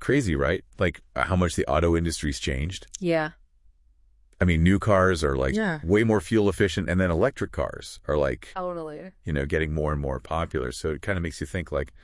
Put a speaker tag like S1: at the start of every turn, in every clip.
S1: crazy, right? Like how much the auto industry's changed.
S2: Yeah.
S1: I mean, new cars are like
S2: Yeah.
S1: way more fuel efficient, and then electric cars are like,
S2: Totally.
S1: getting more and more popular. So it kind of makes you think like,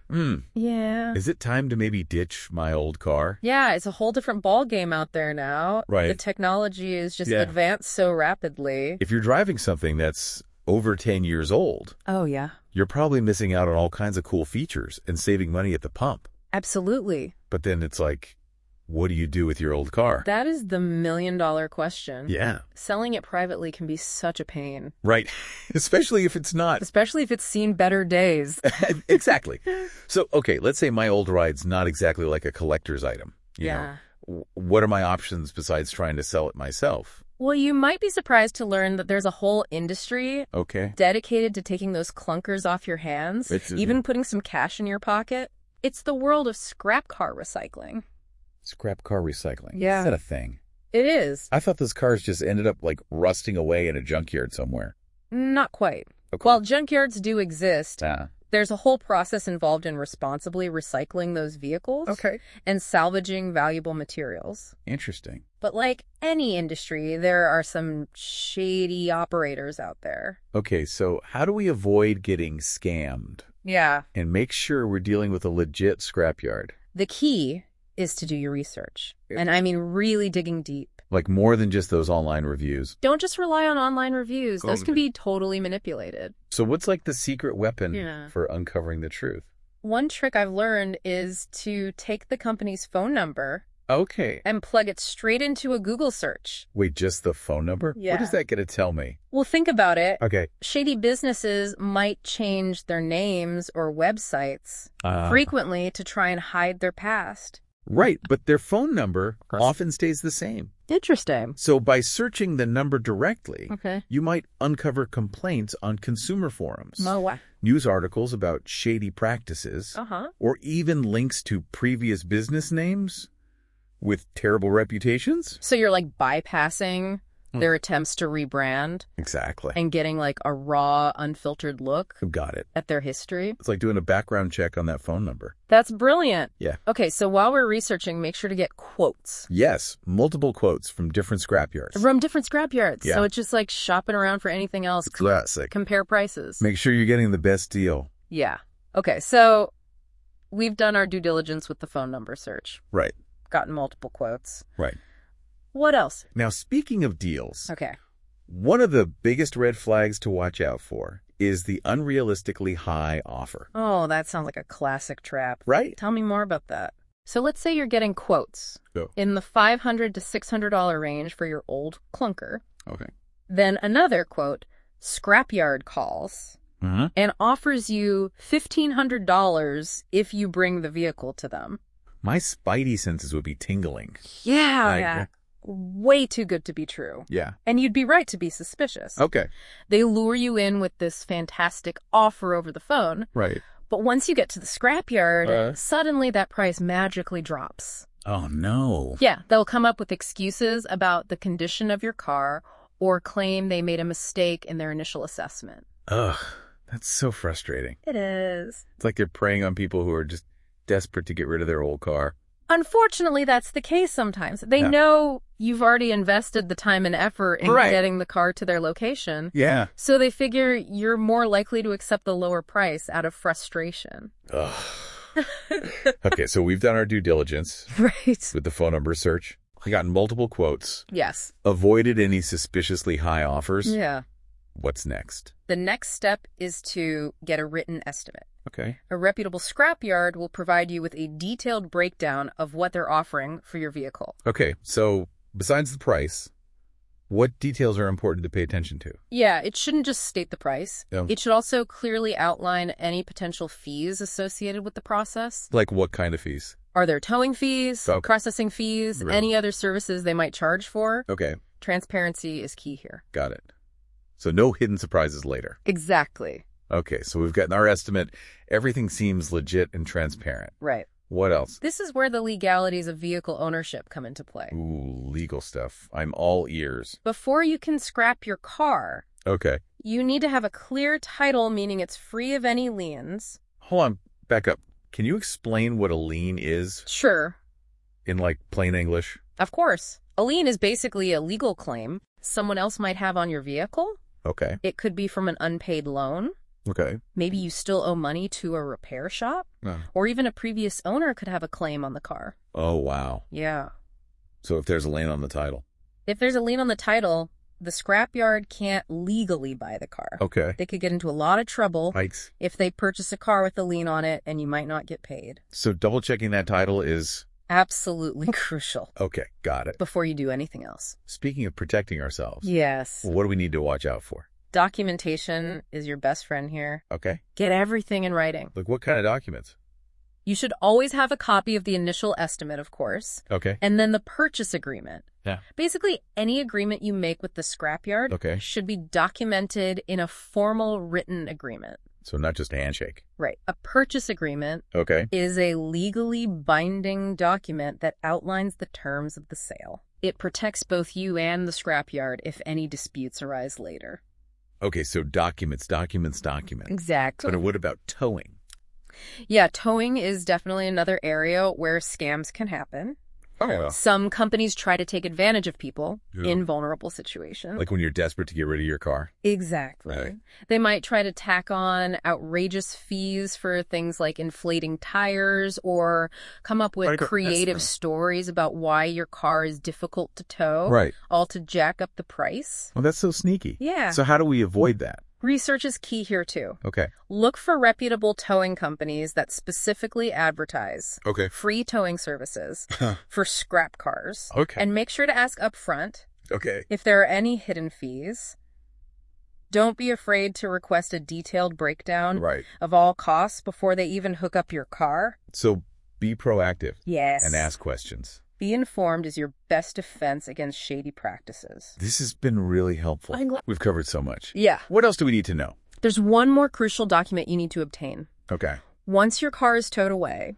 S2: Yeah.
S1: is it time to maybe ditch my old car?
S2: Yeah, it's a whole different ball game out there now.
S1: Right.
S2: The technology is just
S1: Yeah.
S2: advanced so rapidly.
S1: If you're driving something that's over 10 years old,
S2: Oh, yeah.
S1: you're probably missing out on all kinds of cool features and saving money at the pump.
S2: Absolutely.
S1: But then it's like, what do you do with your old car?
S2: That is the million-dollar question.
S1: Yeah.
S2: Selling it privately can be such a pain,
S1: Right. Especially if it's not.
S2: especially if it's seen better days.
S1: Exactly. So, okay, let's say my old ride's not exactly like a collector's item. You
S2: Yeah.
S1: know, what are my options besides trying to sell it myself?
S2: Well, you might be surprised to learn that there's a whole industry
S1: Okay.
S2: dedicated to taking those clunkers off your hands, even putting some cash in your pocket. It's the world of scrap car recycling.
S1: Scrap car recycling.
S2: Yeah.
S1: Is that a thing?
S2: It is.
S1: I thought those cars just ended up like rusting away in a junkyard somewhere.
S2: Not quite.
S1: Okay.
S2: While junkyards do exist,
S1: Ah.
S2: there's a whole process involved in responsibly recycling those vehicles
S1: Okay.
S2: and salvaging valuable materials.
S1: Interesting.
S2: But like any industry, there are some shady operators out there.
S1: Okay, so how do we avoid getting scammed
S2: Yeah.
S1: and make sure we're dealing with a legit scrapyard?
S2: The key is to do your research. And I mean really digging deep.
S1: Like more than just those online reviews.
S2: Don't just rely on online reviews. Those can be totally manipulated.
S1: So what's like the secret weapon
S2: Yeah.
S1: for uncovering the truth?
S2: One trick I've learned is to take the company's phone number
S1: Okay.
S2: and plug it straight into a Google search.
S1: Wait, just the phone number?
S2: Yeah.
S1: What is that going to tell me?
S2: Well, think about it.
S1: Okay.
S2: Shady businesses might change their names or websites frequently to try and hide their past.
S1: Right, but their phone number often stays the same.
S2: Interesting.
S1: So by searching the number directly,
S2: Okay.
S1: you might uncover complaints on consumer forums,
S2: Wow.
S1: news articles about shady practices,
S2: Uh-huh.
S1: or even links to previous business names with terrible reputations.
S2: So you're like bypassing their attempts to rebrand
S1: Exactly.
S2: and getting like a raw, unfiltered look
S1: Got it.
S2: at their history.
S1: It's like doing a background check on that phone number.
S2: That's brilliant.
S1: Yeah.
S2: Okay, so while we're researching, make sure to get quotes
S1: Yes, multiple quotes from different scrapyards.
S2: from different scrapyards.
S1: Yeah.
S2: So it's just like shopping around for anything else.
S1: Classic.
S2: Compare prices.
S1: Make sure you're getting the best deal.
S2: Yeah. Okay, so we've done our due diligence with the phone number search,
S1: Right,
S2: gotten multiple quotes.
S1: right.
S2: What else?
S1: Now, speaking of deals,
S2: Okay.
S1: one of the biggest red flags to watch out for is the unrealistically high offer.
S2: Oh, that sounds like a classic trap.
S1: Right?
S2: Tell me more about that. So let's say you're getting quotes
S1: Go.
S2: in the $500 to $600 range for your old clunker.
S1: Okay.
S2: Then another quote, scrapyard calls
S1: Mm-hmm.
S2: and offers you $1,500 if you bring the vehicle to them.
S1: My spidey senses would be tingling.
S2: Yeah. Way too good to be true.
S1: Yeah.
S2: And you'd be right to be suspicious.
S1: Okay.
S2: They lure you in with this fantastic offer over the phone,
S1: Right.
S2: but once you get to the scrapyard, suddenly that price magically drops.
S1: Oh, no.
S2: Yeah, they'll come up with excuses about the condition of your car or claim they made a mistake in their initial assessment.
S1: Ugh. That's so frustrating.
S2: It is.
S1: It's like they're preying on people who are just desperate to get rid of their old car.
S2: Unfortunately, that's the case sometimes. They know you've already invested the time and effort in getting the car to their location.
S1: Yeah.
S2: So they figure you're more likely to accept the lower price out of frustration.
S1: Ugh. Okay, so we've done our due diligence
S2: Right.
S1: with the phone number search. I got multiple quotes.
S2: Yes.
S1: Avoided any suspiciously high offers.
S2: Yeah.
S1: What's next?
S2: The next step is to get a written estimate.
S1: Okay.
S2: A reputable scrapyard will provide you with a detailed breakdown of what they're offering for your vehicle.
S1: Okay, so besides the price, what details are important to pay attention to?
S2: Yeah, it shouldn't just state the price.
S1: Yeah.
S2: It should also clearly outline any potential fees associated with the process.
S1: Like what kind of fees?
S2: Are there towing fees,
S1: Okay.
S2: processing fees,
S1: Right.
S2: any other services they might charge for?
S1: Okay,
S2: Transparency is key here.
S1: got it. So no hidden surprises later.
S2: Exactly.
S1: Okay, so we've gotten our estimate. Everything seems legit and transparent.
S2: Right.
S1: What else?
S2: This is where the legalities of vehicle ownership come into play.
S1: Ooh, legal stuff. I'm all ears.
S2: Before you can scrap your car,
S1: Okay.
S2: you need to have a clear title, meaning it's free of any liens.
S1: Hold on, back up. Can you explain what a lien is
S2: Sure.
S1: in like plain English?
S2: Of course. A lien is basically a legal claim someone else might have on your vehicle.
S1: Okay.
S2: It could be from an unpaid loan.
S1: Okay.
S2: Maybe you still owe money to a repair shop. Or even a previous owner could have a claim on the car.
S1: Oh, wow.
S2: Yeah.
S1: So if there's a lien on the title.
S2: If there's a lien on the title, the scrapyard can't legally buy the car.
S1: Okay.
S2: They could get into a lot of trouble
S1: Yikes.
S2: if they purchase a car with a lien on it and you might not get paid.
S1: So double checking that title is...
S2: Absolutely crucial
S1: Okay, got it.
S2: before you do anything else.
S1: Speaking of protecting ourselves,
S2: Yes.
S1: what do we need to watch out for?
S2: Documentation is your best friend here.
S1: Okay.
S2: Get everything in writing.
S1: Like what kind of documents?
S2: You should always have a copy of the initial estimate, of course,
S1: Okay.
S2: and then the purchase agreement.
S1: Yeah.
S2: Basically, any agreement you make with the scrapyard
S1: Okay.
S2: should be documented in a formal written agreement.
S1: So not just a handshake.
S2: Right. A purchase agreement
S1: Okay.
S2: is a legally binding document that outlines the terms of the sale. It protects both you and the scrapyard if any disputes arise later.
S1: Okay, so documents.
S2: Exactly.
S1: But what about towing?
S2: Yeah, towing is definitely another area where scams can happen.
S1: Oh.
S2: Some companies try to take advantage of people
S1: Yeah.
S2: in vulnerable situations.
S1: Like when you're desperate to get rid of your car?
S2: Exactly.
S1: Right.
S2: They might try to tack on outrageous fees for things like inflating tires or come up with
S1: Right, that's
S2: creative
S1: the-
S2: stories about why your car is difficult to tow,
S1: Right.
S2: all to jack up the price.
S1: Well, that's so sneaky.
S2: Yeah.
S1: So how do we avoid that?
S2: Research is key here, too.
S1: Okay.
S2: Look for reputable towing companies that specifically advertise
S1: Okay.
S2: free towing services for scrap cars.
S1: Okay.
S2: And make sure to ask upfront
S1: Okay.
S2: if there are any hidden fees. Don't be afraid to request a detailed breakdown
S1: Right.
S2: of all costs before they even hook up your car.
S1: So be proactive
S2: Yes.
S1: and ask questions.
S2: Be informed is your best defense against shady practices.
S1: This has been really helpful.
S2: I'm glad-
S1: We've covered so much.
S2: Yeah.
S1: What else do we need to know?
S2: There's one more crucial document you need to obtain.
S1: Okay.
S2: Once your car is towed away,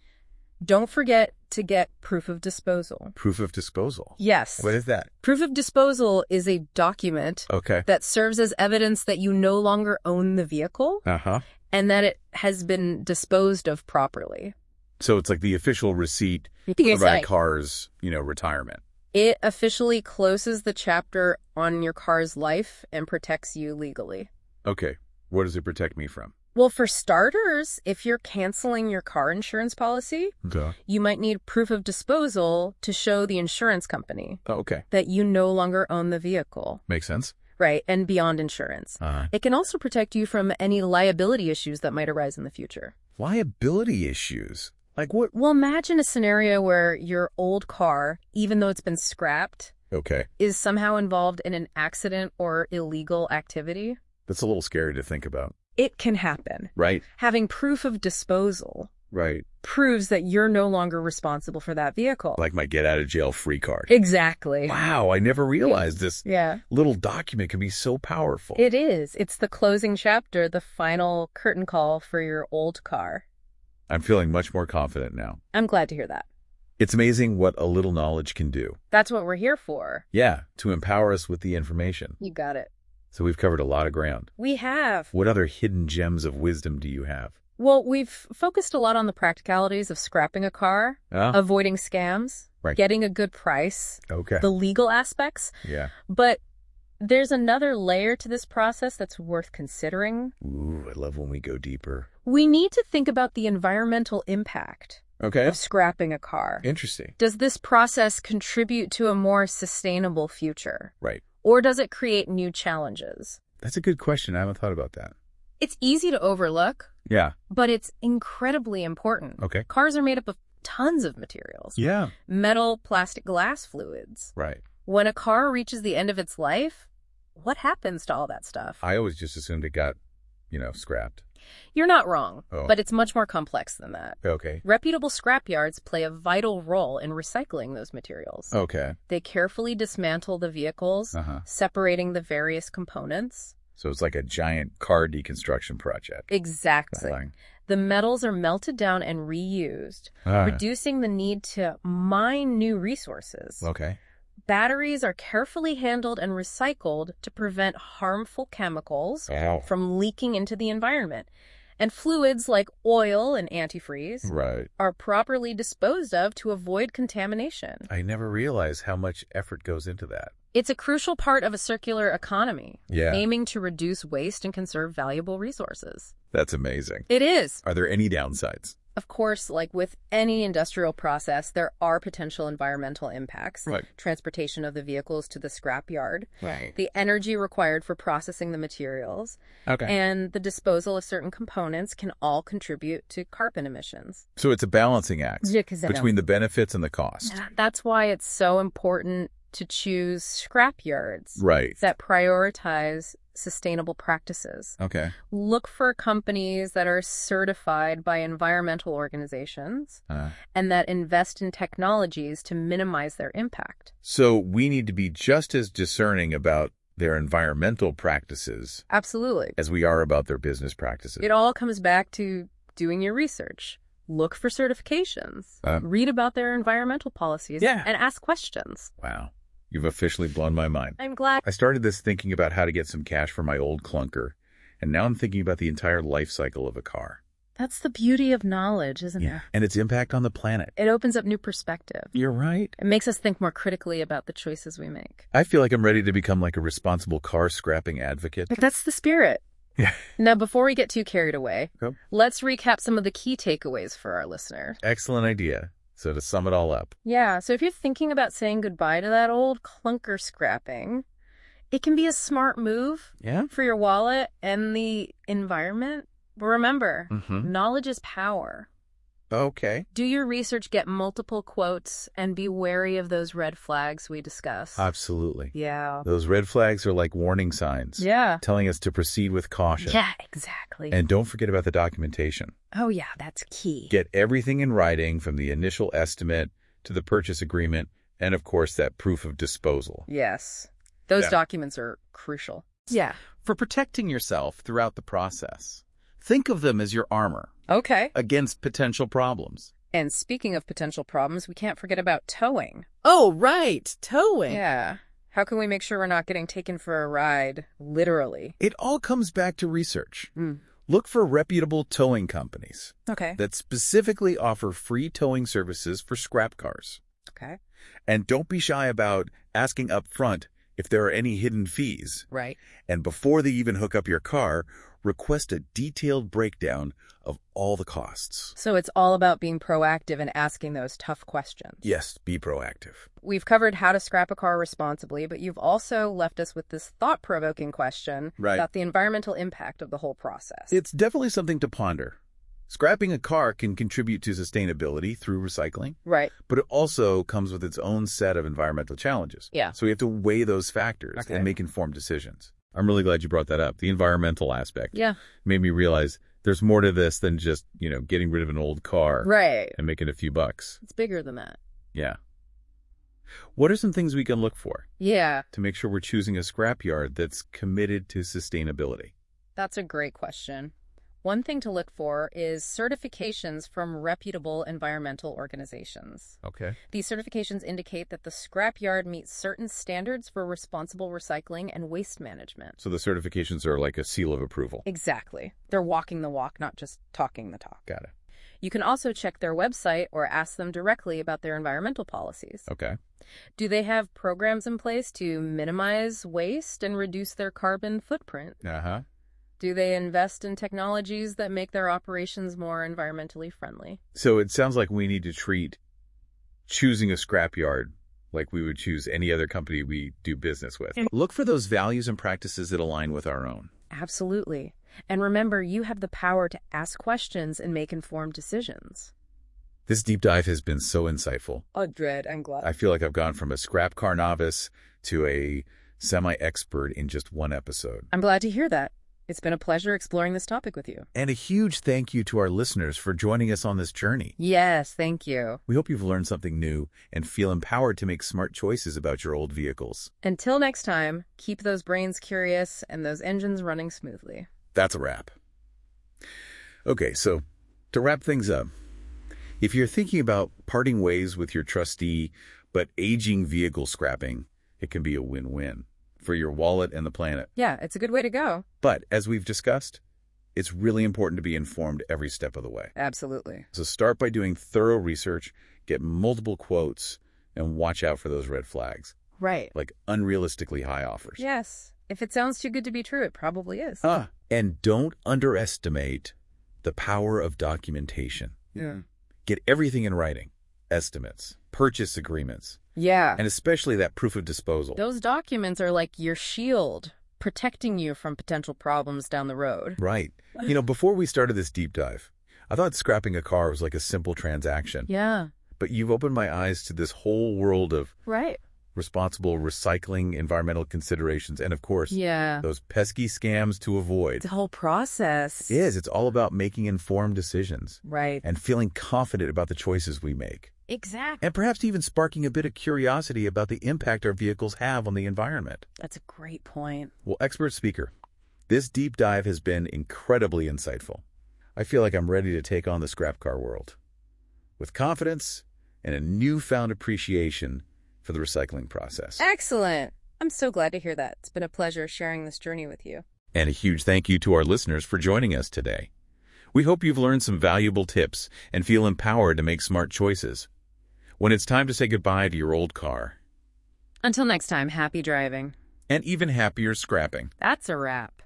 S2: don't forget to get proof of disposal.
S1: Proof of disposal.
S2: Yes.
S1: What is that?
S2: Proof of disposal is a document
S1: Okay.
S2: that serves as evidence that you no longer own the vehicle
S1: Uh-huh.
S2: and that it has been disposed of properly.
S1: So it's like the official receipt
S2: Yes,
S1: about a
S2: right.
S1: car's, retirement.
S2: It officially closes the chapter on your car's life and protects you legally.
S1: Okay. What does it protect me from?
S2: Well, for starters, if you're canceling your car insurance policy,
S1: Okay.
S2: you might need proof of disposal to show the insurance company
S1: Okay.
S2: that you no longer own the vehicle.
S1: Makes sense.
S2: Right, and beyond insurance. It can also protect you from any liability issues that might arise in the future.
S1: Liability issues? Like what?
S2: Well, imagine a scenario where your old car, even though it's been scrapped,
S1: Okay.
S2: is somehow involved in an accident or illegal activity.
S1: That's a little scary to think about.
S2: It can happen.
S1: Right.
S2: Having proof of disposal
S1: Right.
S2: proves that you're no longer responsible for that vehicle.
S1: Like my get out of jail free card.
S2: Exactly.
S1: Wow, I never realized this
S2: Yeah.
S1: little document can be so powerful.
S2: It is. It's the closing chapter, the final curtain call for your old car.
S1: I'm feeling much more confident now.
S2: I'm glad to hear that.
S1: It's amazing what a little knowledge can do.
S2: That's what we're here for.
S1: Yeah, to empower us with the information.
S2: You got it.
S1: So we've covered a lot of ground.
S2: We have.
S1: What other hidden gems of wisdom do you have?
S2: Well, we've focused a lot on the practicalities of scrapping a car, avoiding scams,
S1: Right.
S2: getting a good price,
S1: Okay.
S2: the legal aspects.
S1: Yeah.
S2: But there's another layer to this process that's worth considering.
S1: Ooh, I love when we go deeper.
S2: We need to think about the environmental impact
S1: Okay.
S2: of scrapping a car.
S1: Interesting.
S2: Does this process contribute to a more sustainable future?
S1: Right.
S2: Or does it create new challenges?
S1: That's a good question. I haven't thought about that.
S2: It's easy to overlook,
S1: Yeah.
S2: but it's incredibly important.
S1: Okay.
S2: Cars are made up of tons of materials.
S1: Yeah.
S2: Metal, plastic, glass, fluids.
S1: Right.
S2: When a car reaches the end of its life, what happens to all that stuff?
S1: I always just assumed it got, scrapped.
S2: You're not wrong,
S1: Oh.
S2: but it's much more complex than that.
S1: Okay.
S2: Reputable scrapyards play a vital role in recycling those materials.
S1: Okay.
S2: They carefully dismantle the vehicles,
S1: Uh-huh.
S2: separating the various components.
S1: So it's like a giant car deconstruction project.
S2: Exactly.
S1: Fine.
S2: The metals are melted down and reused, reducing the need to mine new resources.
S1: Okay.
S2: Batteries are carefully handled and recycled to prevent harmful chemicals
S1: Wow.
S2: from leaking into the environment. And fluids like oil and antifreeze
S1: Right.
S2: are properly disposed of to avoid contamination.
S1: I never realized how much effort goes into that.
S2: It's a crucial part of a circular economy,
S1: Yeah.
S2: aiming to reduce waste and conserve valuable resources.
S1: That's amazing.
S2: It is.
S1: Are there any downsides?
S2: Of course, like with any industrial process, there are potential environmental impacts.
S1: Right.
S2: Transportation of the vehicles to the scrap yard,
S1: Right.
S2: the energy required for processing the materials,
S1: Okay.
S2: and the disposal of certain components can all contribute to carbon emissions.
S1: So it's a balancing act between the benefits and the cost.
S2: That's why it's so important to choose scrap yards
S1: Right.
S2: that prioritize sustainable practices.
S1: Okay.
S2: Look for companies that are certified by environmental organizations and that invest in technologies to minimize their impact.
S1: So we need to be just as discerning about their environmental practices
S2: Absolutely.
S1: as we are about their business practices.
S2: It all comes back to doing your research. Look for certifications. Read about their environmental policies.
S1: Yeah.
S2: And ask questions.
S1: Wow. You've officially blown my mind.
S2: I'm glad.
S1: I started this thinking about how to get some cash for my old clunker, and now I'm thinking about the entire life cycle of a car.
S2: That's the beauty of knowledge, isn't it?
S1: And its impact on the planet.
S2: It opens up new perspective.
S1: You're right.
S2: It makes us think more critically about the choices we make.
S1: I feel like I'm ready to become like a responsible car scrapping advocate.
S2: That's the spirit.
S1: Yeah.
S2: Now, before we get too carried away,
S1: Okay.
S2: let's recap some of the key takeaways for our listeners.
S1: Excellent idea. So to sum it all up.
S2: Yeah, so if you're thinking about saying goodbye to that old clunker scrapping, it can be a smart move for your wallet and the environment. But remember, knowledge is power.
S1: Okay.
S2: Do your research, get multiple quotes, and be wary of those red flags we discussed.
S1: Absolutely.
S2: Yeah.
S1: Those red flags are like warning signs.
S2: Yeah.
S1: Telling us to proceed with caution.
S2: Yeah, exactly.
S1: And don't forget about the documentation.
S2: Oh, yeah, that's key.
S1: Get everything in writing from the initial estimate to the purchase agreement and, of course, that proof of disposal.
S2: Yes. Those documents are crucial. Yeah.
S1: For protecting yourself throughout the process, think of them as your armor
S2: Okay.
S1: against potential problems.
S2: And speaking of potential problems, we can't forget about towing.
S3: Oh, right. Towing.
S2: Yeah. How can we make sure we're not getting taken for a ride, literally?
S1: It all comes back to research. Look for reputable towing companies
S2: Okay.
S1: that specifically offer free towing services for scrap cars.
S2: Okay.
S1: And don't be shy about asking up front if there are any hidden fees.
S2: Right.
S1: And before they even hook up your car, request a detailed breakdown of all the costs.
S2: So it's all about being proactive and asking those tough questions.
S1: Yes, be proactive.
S2: We've covered how to scrap a car responsibly, but you've also left us with this thought-provoking question about the environmental impact of the whole process.
S1: It's definitely something to ponder. Scrapping a car can contribute to sustainability through recycling,
S2: Right.
S1: but it also comes with its own set of environmental challenges.
S2: Yeah.
S1: So we have to weigh those factors and make informed decisions. I'm really glad you brought that up. The environmental aspect made me realize there's more to this than just, getting rid of an old car
S2: Right.
S1: and making a few bucks.
S2: It's bigger than that.
S1: Yeah. What are some things we can look for
S2: Yeah.
S1: to make sure we're choosing a scrapyard that's committed to sustainability?
S2: That's a great question. One thing to look for is certifications from reputable environmental organizations.
S1: Okay.
S2: These certifications indicate that the scrapyard meets certain standards for responsible recycling and waste management.
S1: So the certifications are like a seal of approval.
S2: Exactly. They're walking the walk, not just talking the talk.
S1: Got it.
S2: You can also check their website or ask them directly about their environmental policies.
S1: Okay.
S2: Do they have programs in place to minimize waste and reduce their carbon footprint?
S1: Uh-huh.
S2: Do they invest in technologies that make their operations more environmentally friendly?
S1: So it sounds like we need to treat choosing a scrapyard like we would choose any other company we do business with. Look for those values and practices that align with our own.
S2: Absolutely. And remember, you have the power to ask questions and make informed decisions.
S1: This deep dive has been so insightful.
S2: Dread, I'm glad.
S1: I feel like I've gone from a scrap car novice to a semi-expert in just one episode.
S2: I'm glad to hear that. It's been a pleasure exploring this topic with you.
S1: And a huge thank you to our listeners for joining us on this journey.
S2: Yes, thank you.
S1: We hope you've learned something new and feel empowered to make smart choices about your old vehicles.
S2: Until next time, keep those brains curious and those engines running smoothly.
S1: That's a wrap. Okay, so to wrap things up, if you're thinking about parting ways with your trusty but aging vehicle scrapping, it can be a win-win for your wallet and the planet.
S2: Yeah, it's a good way to go.
S1: But as we've discussed, it's really important to be informed every step of the way.
S2: Absolutely.
S1: So start by doing thorough research, get multiple quotes, and watch out for those red flags.
S2: Right.
S1: Like unrealistically high offers.
S2: Yes. If it sounds too good to be true, it probably is.
S1: And don't underestimate the power of documentation.
S2: Yeah.
S1: Get everything in writing. Estimates, purchase agreements.
S2: Yeah.
S1: And especially that proof of disposal.
S2: Those documents are like your shield, protecting you from potential problems down the road.
S1: Right. Before we started this deep dive, I thought scrapping a car was like a simple transaction.
S2: Yeah.
S1: But you've opened my eyes to this whole world of responsible recycling, environmental considerations, and of course, those pesky scams to avoid.
S2: The whole process.
S1: It is. It's all about making informed decisions.
S2: Right.
S1: And feeling confident about the choices we make.
S2: Exactly.
S1: And perhaps even sparking a bit of curiosity about the impact our vehicles have on the environment.
S2: That's a great point.
S1: Well, expert speaker, this deep dive has been incredibly insightful. I feel like I'm ready to take on the scrap car world with confidence and a newfound appreciation for the recycling process.
S2: Excellent. I'm so glad to hear that. It's been a pleasure sharing this journey with you.
S1: And a huge thank you to our listeners for joining us today. We hope you've learned some valuable tips and feel empowered to make smart choices when it's time to say goodbye to your old car.
S2: Until next time, happy driving.
S1: And even happier scrapping.
S2: That's a wrap.